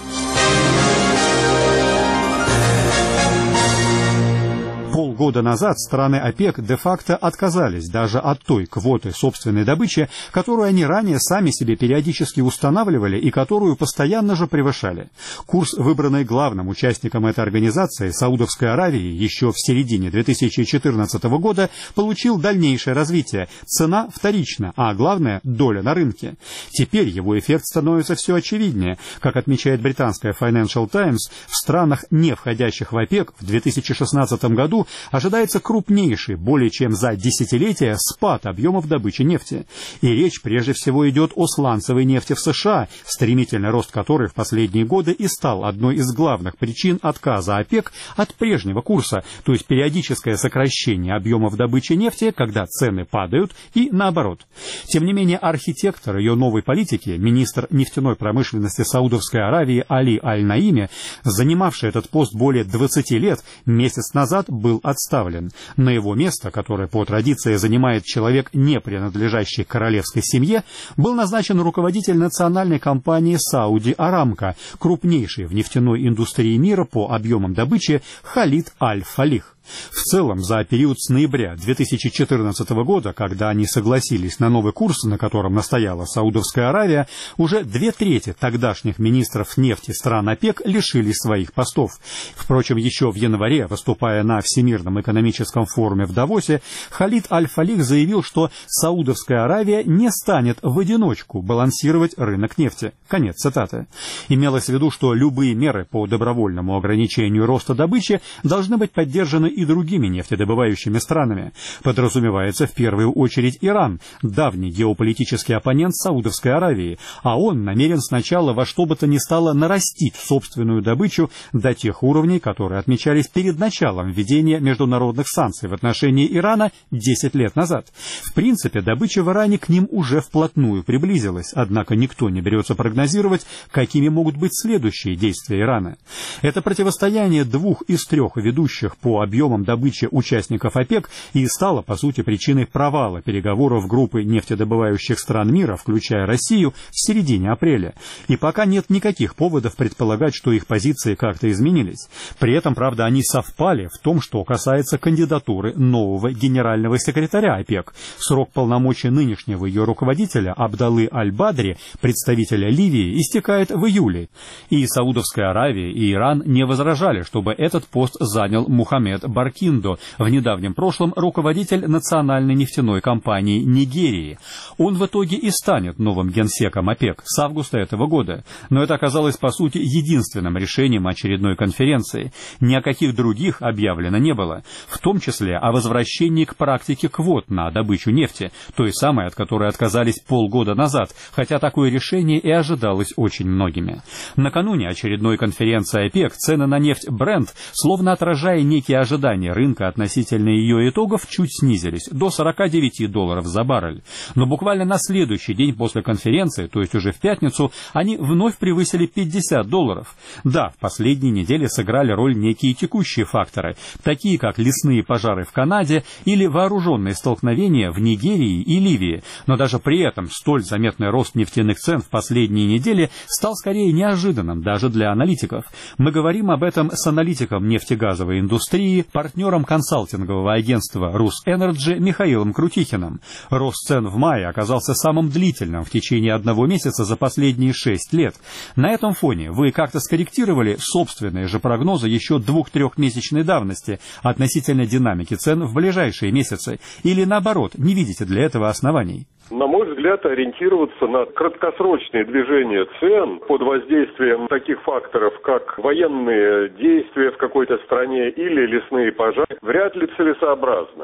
Полгода назад страны ОПЕК де-факто отказались даже от той квоты собственной добычи, которую они ранее сами себе периодически устанавливали и которую постоянно же превышали. Курс, выбранный главным участником этой организации, Саудовской Аравии, еще в середине две тысячи четырнадцатого года, получил дальнейшее развитие. Цена вторична, а главное – доля на рынке. Теперь его эффект становится все очевиднее. Как отмечает британская Financial Times, в странах, не входящих в ОПЕК, в две тысячи шестнадцатом году ожидается крупнейший, более чем за десятилетие, спад объемов добычи нефти. И речь прежде всего идет о сланцевой нефти в США, стремительный рост которой в последние годы и стал одной из главных причин отказа ОПЕК от прежнего курса, то есть периодическое сокращение объемов добычи нефти, когда цены падают, и наоборот. Тем не менее, архитектор ее новой политики, министр нефтяной промышленности Саудовской Аравии Али Аль-Наими, занимавший этот пост более двадцати лет, месяц назад был отставлен. На его место, которое по традиции занимает человек, не принадлежащий королевской семье, был назначен руководитель национальной компании Сауди Арамко, крупнейшей в нефтяной индустрии мира по объемам добычи, Халид Аль-Фалих. В целом, за период с ноября две тысячи четырнадцатого года, когда они согласились на новый курс, на котором настояла Саудовская Аравия, уже две трети тогдашних министров нефти стран ОПЕК лишились своих постов. Впрочем, еще в январе, выступая на Всемирном экономическом форуме в Давосе, Халид Аль-Фалих заявил, что Саудовская Аравия не станет в одиночку балансировать рынок нефти. Конец цитаты. Имелось в виду, что любые меры по добровольному ограничению роста добычи должны быть поддержаны и другими нефтедобывающими странами. Подразумевается в первую очередь Иран, давний геополитический оппонент Саудовской Аравии, а он намерен сначала во что бы то ни стало нарастить собственную добычу до тех уровней, которые отмечались перед началом введения международных санкций в отношении Ирана десять лет назад. В принципе, добыча в Иране к ним уже вплотную приблизилась, однако никто не берется прогнозировать, какими могут быть следующие действия Ирана. Это противостояние двух из трех ведущих по объему добычи участников ОПЕК и стало, по сути, причиной провала переговоров группы нефтедобывающих стран мира, включая Россию, в середине апреля. И пока нет никаких поводов предполагать, что их позиции как-то изменились. При этом, правда, они совпали в том, что касается кандидатуры нового генерального секретаря ОПЕК. Срок полномочий нынешнего ее руководителя Абдаллы Аль-Бадри, представителя Ливии, истекает в июле. И Саудовская Аравия, и Иран не возражали, чтобы этот пост занял Мухаммед Баркиндо, в недавнем прошлом руководитель национальной нефтяной компании Нигерии. Он в итоге и станет новым генсеком ОПЕК с августа этого года. Но это оказалось, по сути, единственным решением очередной конференции. Ни о каких других объявлено не было, в том числе о возвращении к практике квот на добычу нефти, той самой, от которой отказались полгода назад, хотя такое решение и ожидалось очень многими. Накануне очередной конференции ОПЕК цены на нефть Brent, словно отражая некие ожидания, Ожидания рынка относительно ее итогов чуть снизились до сорока девяти долларов за баррель. Но буквально на следующий день после конференции, то есть уже в пятницу, они вновь превысили пятьдесят долларов. Да, в последние недели сыграли роль некие текущие факторы, такие как лесные пожары в Канаде или вооруженные столкновения в Нигерии и Ливии. Но даже при этом столь заметный рост нефтяных цен в последние недели стал скорее неожиданным даже для аналитиков. Мы говорим об этом с аналитиком нефтегазовой индустрии, партнером консалтингового агентства «Русэнерджи» Михаилом Крутихиным. Рост цен в мае оказался самым длительным в течение одного месяца за последние шесть лет. На этом фоне вы как-то скорректировали собственные же прогнозы еще двух-трехмесячной давности относительно динамики цен в ближайшие месяцы? Или наоборот, не видите для этого оснований? На мой взгляд, ориентироваться на краткосрочные движения цен под воздействием таких факторов, как военные действия в какой-то стране или лесные пожары, вряд ли целесообразно.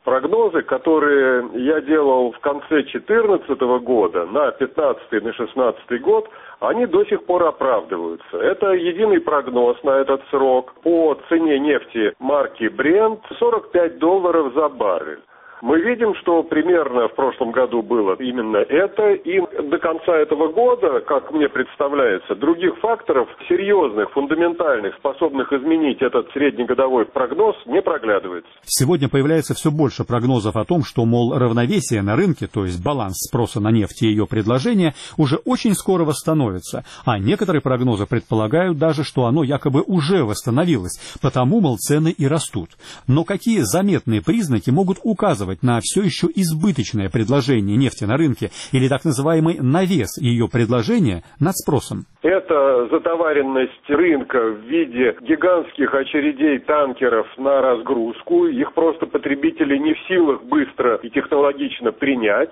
Прогнозы, которые я делал в конце две тысячи четырнадцатого года на пятнадцатый, на шестнадцатый год, они до сих пор оправдываются. Это единый прогноз на этот срок по цене нефти марки Brent сорок пять долларов за баррель. Мы видим, что примерно в прошлом году было именно это, и до конца этого года, как мне представляется, других факторов серьезных, фундаментальных, способных изменить этот среднегодовой прогноз, не проглядывается. Сегодня появляется все больше прогнозов о том, что, мол, равновесие на рынке, то есть баланс спроса на нефть и ее предложения, уже очень скоро восстановится, а некоторые прогнозы предполагают даже, что оно якобы уже восстановилось, потому, мол, цены и растут. Но какие заметные признаки могут указывать на все еще избыточное предложение нефти на рынке или так называемый навес ее предложения над спросом? Это затоваренность рынка в виде гигантских очередей танкеров на разгрузку. Их просто потребители не в силах быстро и технологично принять.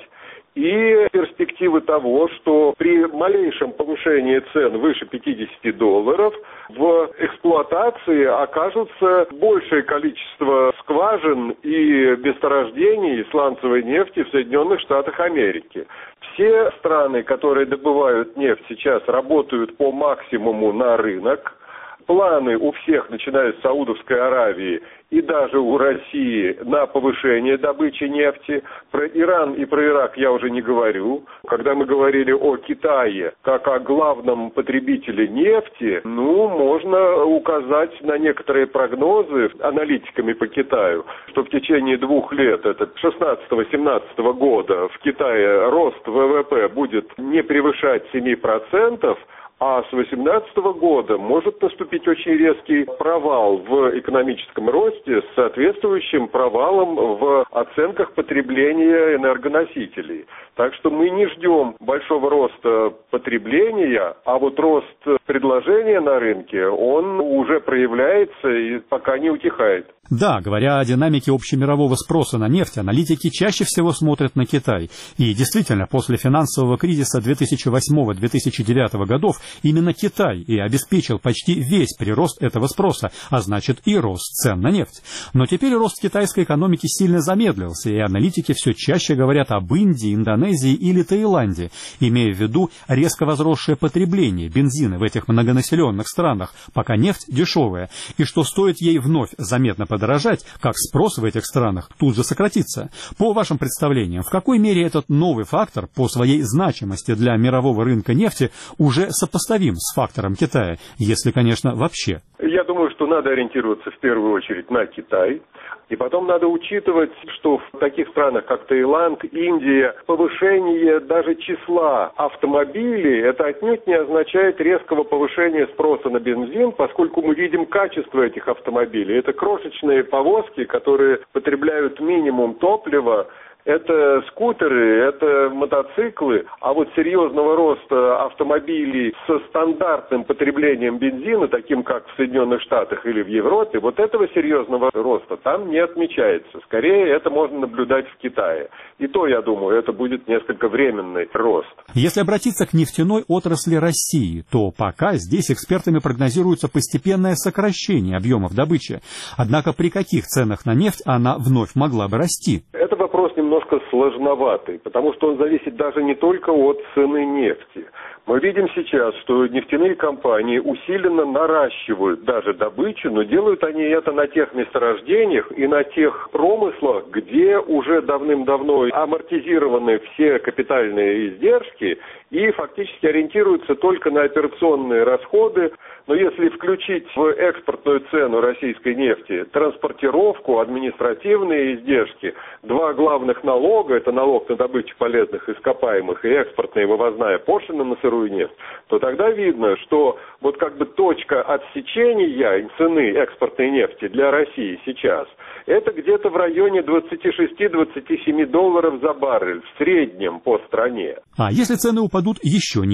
И перспективы того, что при малейшем повышении цен выше пятидесяти долларов в эксплуатации окажется большее количество скважин и месторождений сланцевой нефти в Соединенных Штатах Америки. Все страны, которые добывают нефть, сейчас работают по максимуму на рынок. Планы у всех, начиная с Саудовской Аравии и даже у России, на повышение добычи нефти. Про Иран и про Ирак я уже не говорю. Когда мы говорили о Китае как о главном потребителе нефти, ну, можно указать на некоторые прогнозы аналитиками по Китаю, что в течение двух лет, это шестнадцатого-семнадцатого года, в Китае рост ВВП будет не превышать семи процентов, а с две тысячи восемнадцатого года может наступить очень резкий провал в экономическом росте с соответствующим провалом в оценках потребления энергоносителей. Так что мы не ждем большого роста потребления, а вот рост предложения на рынке, он уже проявляется и пока не утихает. Да, говоря о динамике общемирового спроса на нефть, аналитики чаще всего смотрят на Китай. И действительно, после финансового кризиса две тысячи восьмого — две тысячи девятого годов именно Китай и обеспечил почти весь прирост этого спроса, а значит и рост цен на нефть. Но теперь рост китайской экономики сильно замедлился, и аналитики все чаще говорят об Индии, Индонезии или Таиланде, имея в виду резко возросшее потребление бензина в этих многонаселенных странах, пока нефть дешевая, и что стоит ей вновь заметно подорожать, как спрос в этих странах тут же сократится. По вашим представлениям, в какой мере этот новый фактор по своей значимости для мирового рынка нефти уже сопоставим с фактором Китая, если, конечно, вообще? Я думаю, что надо ориентироваться в первую очередь на Китай. И потом надо учитывать, что в таких странах, как Таиланд, Индия, повышение даже числа автомобилей, это отнюдь не означает резкого повышения спроса на бензин, поскольку мы видим качество этих автомобилей. Это крошечные повозки, которые потребляют минимум топлива. Это скутеры, это мотоциклы, а вот серьезного роста автомобилей со стандартным потреблением бензина, таким как в Соединенных Штатах или в Европе, вот этого серьезного роста там не отмечается. Скорее, это можно наблюдать в Китае. И то, я думаю, это будет несколько временный рост. Если обратиться к нефтяной отрасли России, то пока здесь экспертами прогнозируется постепенное сокращение объемов добычи. Однако при каких ценах на нефть она вновь могла бы расти? Это вопрос немножко сложноватый, потому что он зависит даже не только от цены нефти. Мы видим сейчас, что нефтяные компании усиленно наращивают даже добычу, но делают они это на тех месторождениях и на тех промыслах, где уже давным-давно амортизированы все капитальные издержки и фактически ориентируются только на операционные расходы. Но если включить в экспортную цену российской нефти транспортировку, административные издержки, два главных налога, это налог на добычу полезных ископаемых и экспортная и вывозная пошлина на сырую нефть, то тогда видно, что вот как бы точка отсечения цены экспортной нефти для России сейчас, это где-то в районе двадцать шесть - двадцать семь долларов за баррель в среднем по стране. А если цены упадут еще ниже?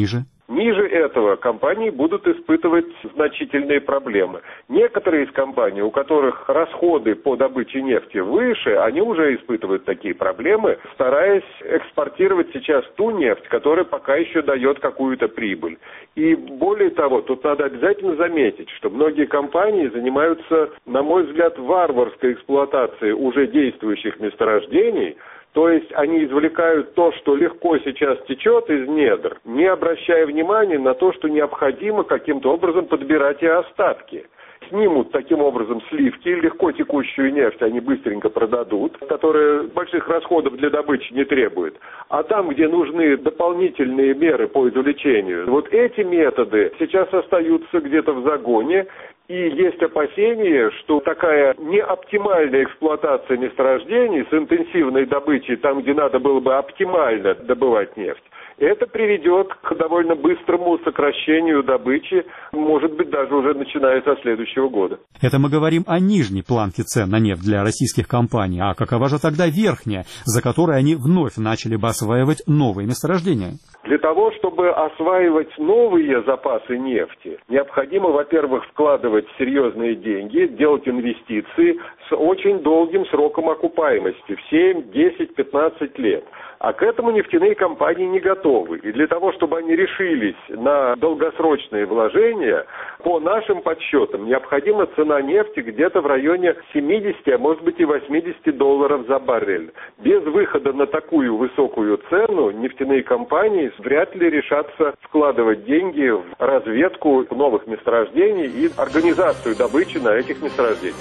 Ниже этого компании будут испытывать значительные проблемы. Некоторые из компаний, у которых расходы по добыче нефти выше, они уже испытывают такие проблемы, стараясь экспортировать сейчас ту нефть, которая пока еще дает какую-то прибыль. И более того, тут надо обязательно заметить, что многие компании занимаются, на мой взгляд, варварской эксплуатацией уже действующих месторождений. То есть они извлекают то, что легко сейчас течет из недр, не обращая внимания на то, что необходимо каким-то образом подбирать и остатки. Снимут таким образом сливки, легко текущую нефть они быстренько продадут, которая больших расходов для добычи не требует. А там, где нужны дополнительные меры по извлечению, вот эти методы сейчас остаются где-то в загоне. И есть опасения, что такая неоптимальная эксплуатация месторождений с интенсивной добычей там, где надо было бы оптимально добывать нефть, это приведет к довольно быстрому сокращению добычи, может быть, даже уже начиная со следующего года. Это мы говорим о нижней планке цен на нефть для российских компаний. А какова же тогда верхняя, за которой они вновь начали бы осваивать новые месторождения? Для того, чтобы осваивать новые запасы нефти, необходимо, во-первых, вкладывать серьезные деньги, делать инвестиции с очень долгим сроком окупаемости в семь, десять, пятнадцать лет. А к этому нефтяные компании не готовы. И для того, чтобы они решились на долгосрочные вложения, по нашим подсчетам, необходима цена нефти где-то в районе семидесяти, а может быть и восьмидесяти долларов за баррель. Без выхода на такую высокую цену нефтяные компании вряд ли решатся вкладывать деньги в разведку новых месторождений и организацию добычи на этих месторождениях.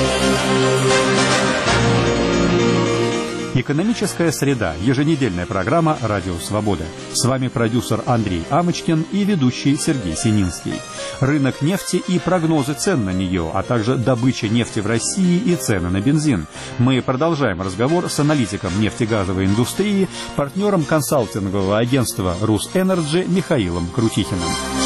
Экономическая среда. Еженедельная программа «Радио Свобода». С вами продюсер Андрей Амочкин и ведущий Сергей Сининский. Рынок нефти и прогнозы цен на нее, а также добыча нефти в России и цены на бензин. Мы продолжаем разговор с аналитиком нефтегазовой индустрии, партнером консалтингового агентства «Русэнерджи» Михаилом Крутихиным.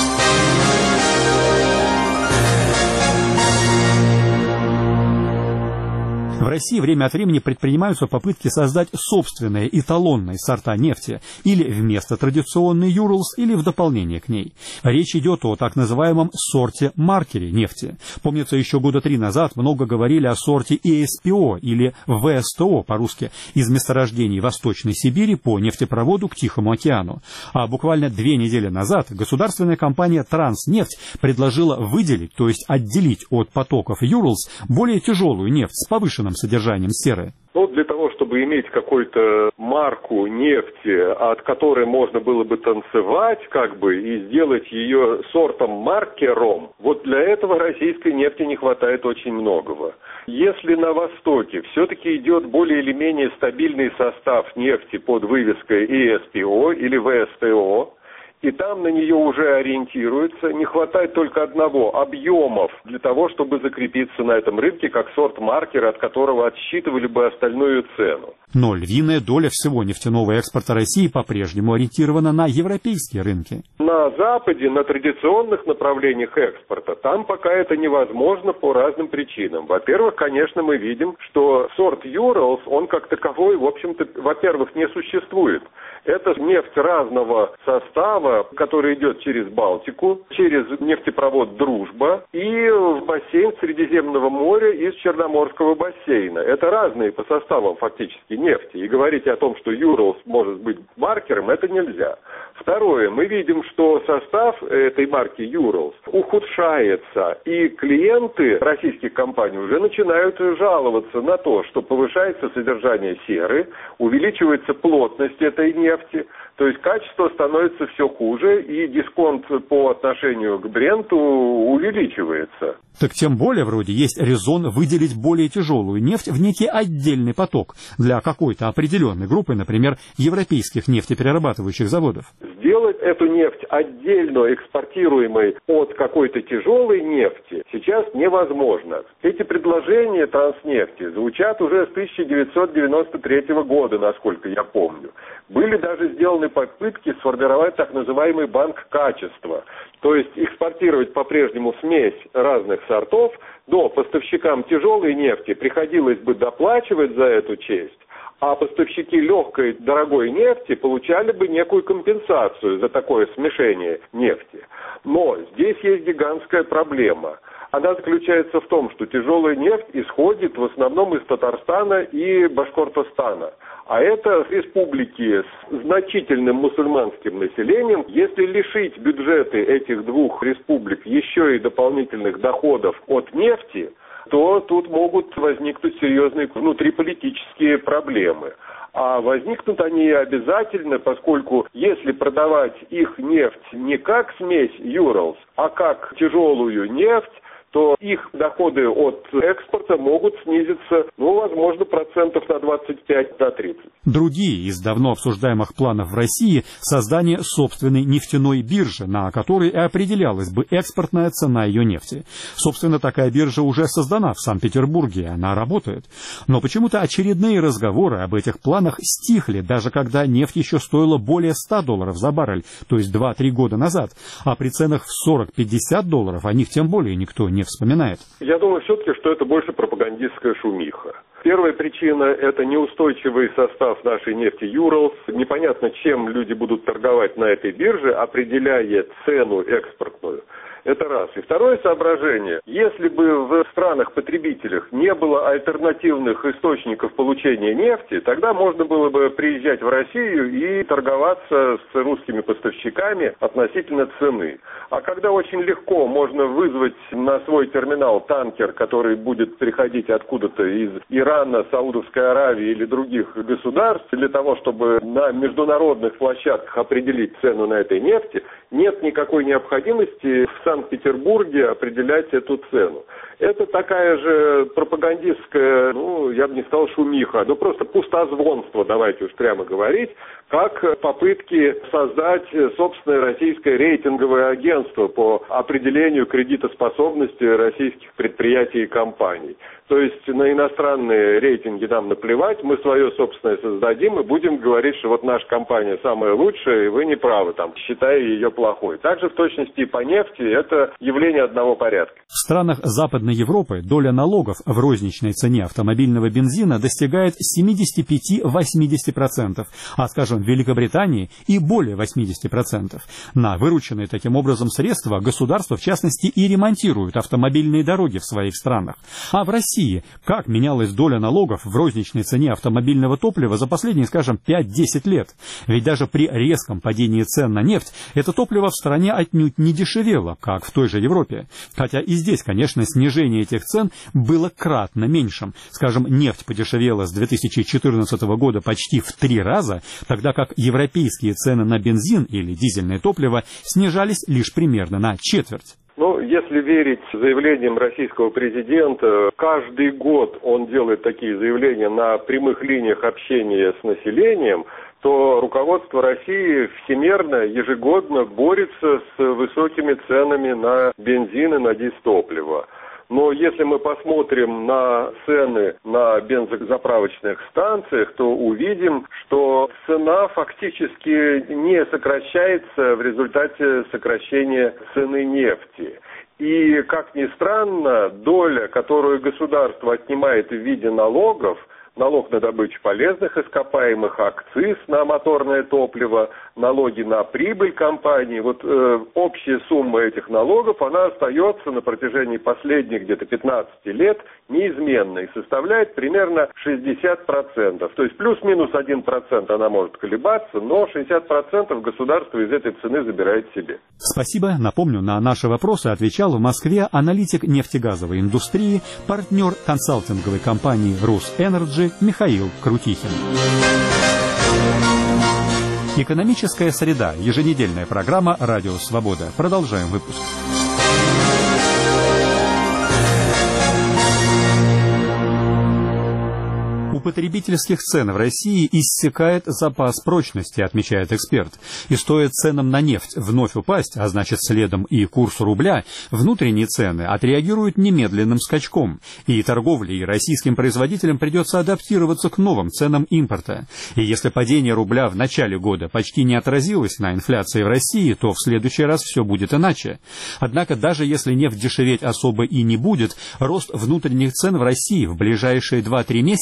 В России время от времени предпринимаются попытки создать собственные эталонные сорта нефти или вместо традиционной Юрлс, или в дополнение к ней. Речь идет о так называемом сорте-маркере нефти. Помнится, еще года три назад много говорили о сорте и эс пи о или вэ эс тэ о по-русски из месторождений Восточной Сибири по нефтепроводу к Тихому океану. А буквально две недели назад государственная компания «Транснефть» предложила выделить, то есть отделить от потоков Юрлс более тяжелую нефть с повышенным содержанием серы. Ну, для того, чтобы иметь какую-то марку нефти, от которой можно было бы танцевать, как бы, и сделать ее сортом-маркером, вот для этого российской нефти не хватает очень многого. Если на Востоке все-таки идет более или менее стабильный состав нефти под вывеской и эс пи о или вэ эс тэ о, и там на нее уже ориентируются, не хватает только одного – объемов для того, чтобы закрепиться на этом рынке как сорт-маркер, от которого отсчитывали бы остальную цену. Но львиная доля всего нефтяного экспорта России по-прежнему ориентирована на европейские рынки. На Западе, на традиционных направлениях экспорта, там пока это невозможно по разным причинам. Во-первых, конечно, мы видим, что сорт Юрлс, он как таковой, в общем-то, во-первых, не существует. Это нефть разного состава, который идет через Балтику, через нефтепровод «Дружба» и в бассейн Средиземного моря из Черноморского бассейна. Это разные по составам фактически нефти. И говорить о том, что Юрлс может быть маркером, это нельзя. Второе. Мы видим, что состав этой марки Юрлс ухудшается, и клиенты российских компаний уже начинают жаловаться на то, что повышается содержание серы, увеличивается плотность этой нефти, то есть качество становится все хуже, и дисконт по отношению к Бренту увеличивается. Так тем более вроде есть резон выделить более тяжелую нефть в некий отдельный поток для какой-то определенной группы, например, европейских нефтеперерабатывающих заводов. Сделать эту нефть отдельно экспортируемой от какой-то тяжелой нефти сейчас невозможно. Эти предложения Транснефти звучат уже с тысяча девятьсот девяносто третьего года, насколько я помню. Были даже сделаны попытки сформировать так называемый банк качества, то есть экспортировать по-прежнему смесь разных сортов, но поставщикам тяжелой нефти приходилось бы доплачивать за эту честь, а поставщики легкой дорогой нефти получали бы некую компенсацию за такое смешение нефти. Но здесь есть гигантская проблема. Она заключается в том, что тяжелая нефть исходит в основном из Татарстана и Башкортостана. А это республики с значительным мусульманским населением. Если лишить бюджеты этих двух республик еще и дополнительных доходов от нефти, то тут могут возникнуть серьезные внутриполитические проблемы. А возникнут они обязательно, поскольку если продавать их нефть не как смесь Urals, а как тяжелую нефть, то их доходы от экспорта могут снизиться, ну, возможно, процентов на двадцать пять до тридцать. Другие из давно обсуждаемых планов в России – создание собственной нефтяной биржи, на которой и определялась бы экспортная цена ее нефти. Собственно, такая биржа уже создана в Санкт-Петербурге, и она работает. Но почему-то очередные разговоры об этих планах стихли, даже когда нефть еще стоила более ста долларов за баррель, то есть два-три года назад. А при ценах в сорок-пятьдесят долларов о них тем более никто не вспоминает. Я думаю все-таки, что это больше пропагандистская шумиха. Первая причина – это неустойчивый состав нашей нефти Urals. Непонятно, чем люди будут торговать на этой бирже, определяя цену экспортную. Это раз. И второе соображение. Если бы в странах-потребителях не было альтернативных источников получения нефти, тогда можно было бы приезжать в Россию и торговаться с русскими поставщиками относительно цены. А когда очень легко можно вызвать на свой терминал танкер, который будет приходить откуда-то из Ирана, Саудовской Аравии или других государств, для того, чтобы на международных площадках определить цену на этой нефти, нет никакой необходимости в Санкт-Петербурге определять эту цену. Это такая же пропагандистская, ну, я бы не сказал шумиха, но просто пустозвонство, давайте уж прямо говорить, как попытки создать собственное российское рейтинговое агентство по определению кредитоспособности российских предприятий и компаний. То есть на иностранные рейтинги нам наплевать, мы свое собственное создадим и будем говорить, что вот наша компания самая лучшая, и вы не правы, там, считая ее плохой. Также в точности и по нефти это явление одного порядка. В странах Западной Европы доля налогов в розничной цене автомобильного бензина достигает семьдесят пять - восемьдесят процентов, а, скажем, в Великобритании и более восемьдесят процентов. На вырученные таким образом средства государство, в частности, и ремонтирует автомобильные дороги в своих странах. А в России как менялась доля налогов в розничной цене автомобильного топлива за последние, скажем, пять-десять лет? Ведь даже при резком падении цен на нефть это топливо в стране отнюдь не дешевело, как в той же Европе. Хотя и здесь, конечно, снижение этих цен было кратно меньшим. Скажем, нефть подешевела с две тысячи четырнадцатого года почти в три раза, тогда как европейские цены на бензин или дизельное топливо снижались лишь примерно на четверть. Ну, если верить заявлениям российского президента, каждый год он делает такие заявления на прямых линиях общения с населением, то руководство России всемерно, ежегодно борется с высокими ценами на бензин и на дизтопливо. Но если мы посмотрим на цены на бензозаправочных станциях, то увидим, что цена фактически не сокращается в результате сокращения цены нефти. И, как ни странно, доля, которую государство отнимает в виде налогов, налог на добычу полезных ископаемых, акциз на моторное топливо, налоги на прибыль компании. Вот э, общая сумма этих налогов, она остается на протяжении последних где-то пятнадцати лет неизменной и составляет примерно шестьдесят процентов. То есть плюс-минус один процент она может колебаться, но шестьдесят процентов государство из этой цены забирает себе. Спасибо. Напомню, на наши вопросы отвечал в Москве аналитик нефтегазовой индустрии, партнер консалтинговой компании «Росэнерджи» Михаил Крутихин. Экономическая среда. Еженедельная программа «Радио Свобода». Продолжаем выпуск. У потребительских цен в России иссякает запас прочности, отмечает эксперт. И стоит ценам на нефть вновь упасть, а значит следом и курсу рубля, внутренние цены отреагируют немедленным скачком. И торговле, и российским производителям придется адаптироваться к новым ценам импорта. И если падение рубля в начале года почти не отразилось на инфляции в России, то в следующий раз все будет иначе. Однако даже если нефть дешеветь особо и не будет, рост внутренних цен в России в ближайшие два-три месяца вновь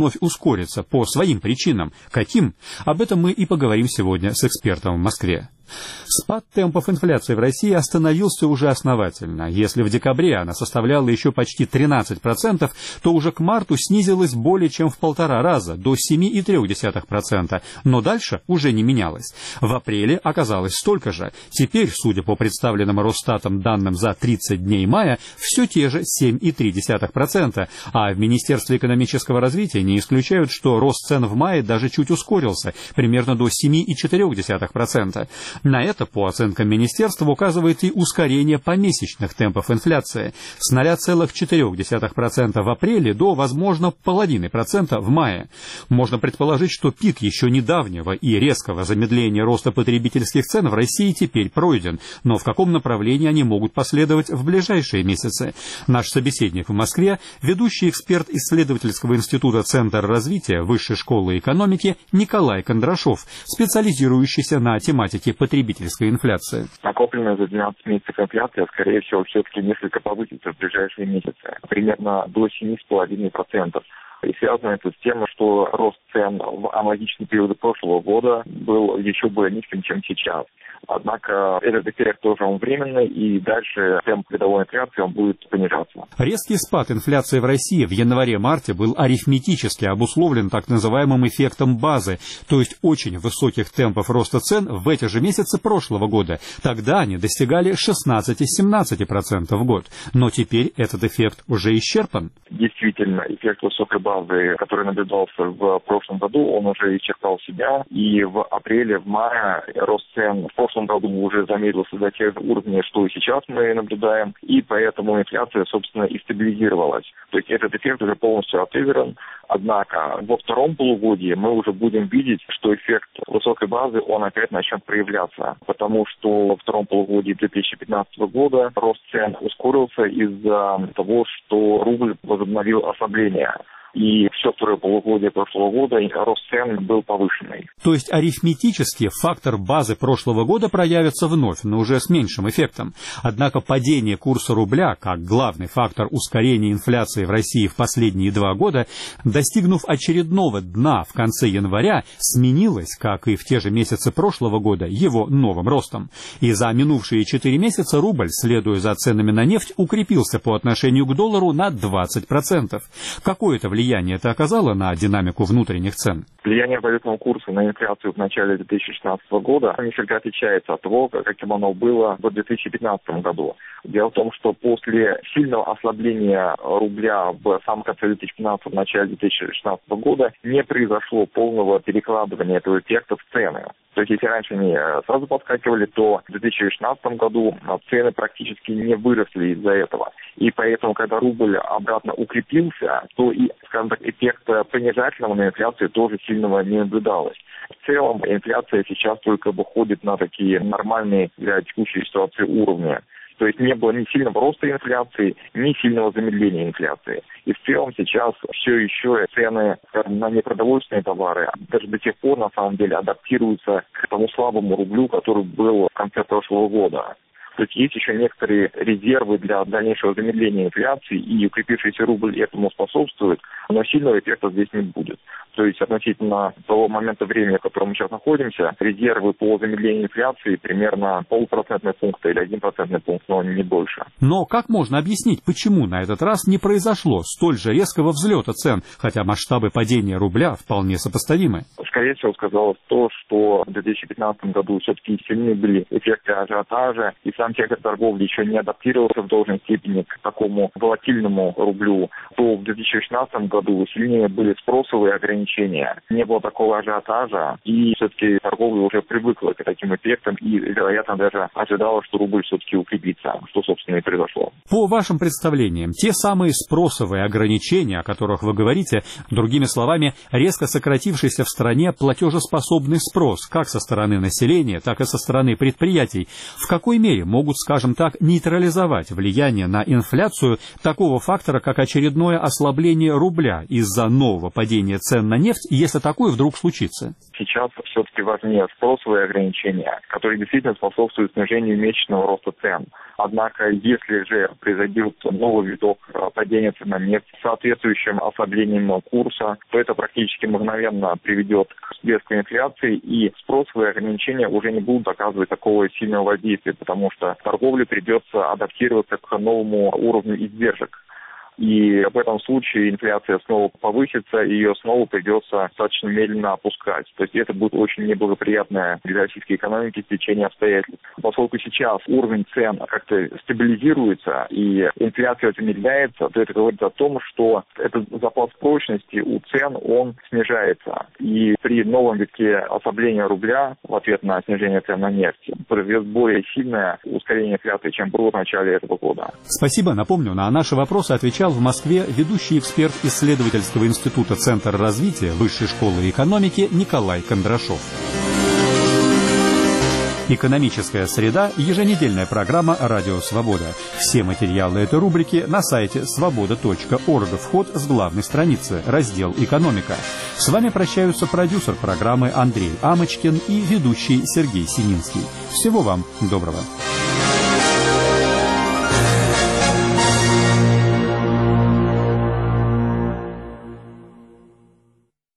вновь ускорится по своим причинам. Каким? Об этом мы и поговорим сегодня с экспертом в Москве. Спад темпов инфляции в России остановился уже основательно. Если в декабре она составляла еще почти тринадцать процентов, то уже к марту снизилась более чем в полтора раза, до семь целых три десятых процента. Но дальше уже не менялось. В апреле оказалось столько же. Теперь, судя по представленным Росстатом данным за тридцать дней мая, все те же семь целых три десятых процента. А в Министерстве экономического развития не исключают, что рост цен в мае даже чуть ускорился, примерно до семь целых четыре десятых процента. На это, по оценкам министерства, указывает и ускорение помесячных темпов инфляции с ноль целых четыре десятых процента в апреле до, возможно, половины процента в мае. Можно предположить, что пик еще недавнего и резкого замедления роста потребительских цен в России теперь пройден, но в каком направлении они могут последовать в ближайшие месяцы? Наш собеседник в Москве, ведущий эксперт исследовательского института «Центр развития Высшей школы экономики» Николай Кондрашов, специализирующийся на тематике потребительской инфляции. Накопленная за двенадцать месяцев инфляция, скорее всего, все-таки несколько повысится в ближайшие месяцы, примерно до семь целых пять десятых процента. И связано это с тем, что рост цен в аналогичные периоды прошлого года был еще более низким, чем сейчас. Однако этот эффект тоже он временный, и дальше темп годовой инфляции он будет понижаться. Резкий спад инфляции в России в январе-марте был арифметически обусловлен так называемым эффектом базы, то есть очень высоких темпов роста цен в эти же месяцы прошлого года. Тогда они достигали шестнадцать-семнадцать процентов в год. Но теперь этот эффект уже исчерпан. Действительно, эффект высокой базы, который наблюдался в прошлом году, он уже исчерпал себя, и в апреле, в мае рост цен в прошлом году уже замедлился до тех уровней, что и сейчас мы наблюдаем, и поэтому инфляция, собственно, и стабилизировалась. То есть этот эффект уже полностью отыгран. Однако во втором полугодии мы уже будем видеть, что эффект высокой базы, он опять начнет проявляться, потому что во втором полугодии две тысячи пятнадцатого года рост цен ускорился из-за того, что рубль возобновил ослабление. И все второе полугодие прошлого года рост цен был повышенный. То есть арифметически фактор базы прошлого года проявится вновь, но уже с меньшим эффектом. Однако падение курса рубля, как главный фактор ускорения инфляции в России в последние два года, достигнув очередного дна в конце января, сменилось, как и в те же месяцы прошлого года, его новым ростом. И за минувшие четыре месяца рубль, следуя за ценами на нефть, укрепился по отношению к доллару на двадцать процентов. Какое-то влияние Влияние это оказало на динамику внутренних цен? Влияние валютного курса на инфляцию в начале две тысячи шестнадцатого года несколько отличается от того, каким оно было в две тысячи пятнадцатом году. Дело в том, что после сильного ослабления рубля в самом конце две тысячи пятнадцатого, в начале две тысячи шестнадцатого года не произошло полного перекладывания этого эффекта в цены. То есть, если раньше они сразу подскакивали, то в две тысячи шестнадцатом году цены практически не выросли из-за этого. И поэтому, когда рубль обратно укрепился, то и, скажем так, эффекта понижательного на инфляцию тоже сильного не наблюдалось. В целом, инфляция сейчас только выходит на такие нормальные для текущей ситуации уровни. То есть не было ни сильного роста инфляции, ни сильного замедления инфляции. И в целом сейчас все еще цены, скажем, на непродовольственные товары даже до сих пор на самом деле адаптируются к тому слабому рублю, который был в конце прошлого года. То есть есть еще некоторые резервы для дальнейшего замедления инфляции, и укрепившийся рубль этому способствует, но сильного эффекта здесь не будет. То есть относительно того момента времени, в котором мы сейчас находимся, резервы по замедлению инфляции примерно полпроцентного пункта или один процентный пункт, но не больше. Но как можно объяснить, почему на этот раз не произошло столь же резкого взлета цен, хотя масштабы падения рубля вполне сопоставимы? Скорее всего, сказалось то, что в две тысячи пятнадцатом году все-таки сильны были эффекты ажиотажа, и сам сектор торговли еще не адаптировался в должной степени к такому волатильному рублю, то в две тысячи шестнадцатом году сильнее были спросовые ограничения. Не было такого ажиотажа, и все-таки торговля уже привыкла к таким эффектам, и, вероятно, даже ожидала, что рубль все-таки укрепится, что, собственно, и произошло. По вашим представлениям, те самые спросовые ограничения, о которых вы говорите, другими словами, резко сократившийся в стране платежеспособный спрос, как со стороны населения, так и со стороны предприятий, в какой мере могут могут, скажем так, нейтрализовать влияние на инфляцию такого фактора, как очередное ослабление рубля из-за нового падения цен на нефть, если такое вдруг случится? Сейчас все-таки важнее спросовые ограничения, которые действительно способствуют снижению месячного роста цен. Однако, если же произойдет новый виток падения цен на нефть с соответствующим ослаблением курса, то это практически мгновенно приведет к всплеску инфляции, и спросовые ограничения уже не будут оказывать такого сильного воздействия, потому что торговле придется адаптироваться к новому уровню издержек. И в этом случае инфляция снова повысится, и ее снова придется достаточно медленно опускать. То есть это будет очень неблагоприятное для российской экономики стечение обстоятельств. Поскольку сейчас уровень цен как-то стабилизируется и инфляция замедляется, то это говорит о том, что этот запас прочности у цен, он снижается. И при новом витке ослабления рубля в ответ на снижение цен на нефть произойдет более сильное ускорение инфляции, чем было в начале этого года. Спасибо. Напомню, на наши вопросы отвечал в Москве ведущий эксперт исследовательского института Центр развития Высшей школы экономики Николай Кондрашов. «Экономическая среда» – еженедельная программа «Радио Свобода». Все материалы этой рубрики на сайте свобода точка орг. Вход с главной страницы, раздел «Экономика». С вами прощаются продюсер программы Андрей Амочкин и ведущий Сергей Сининский. Всего вам доброго.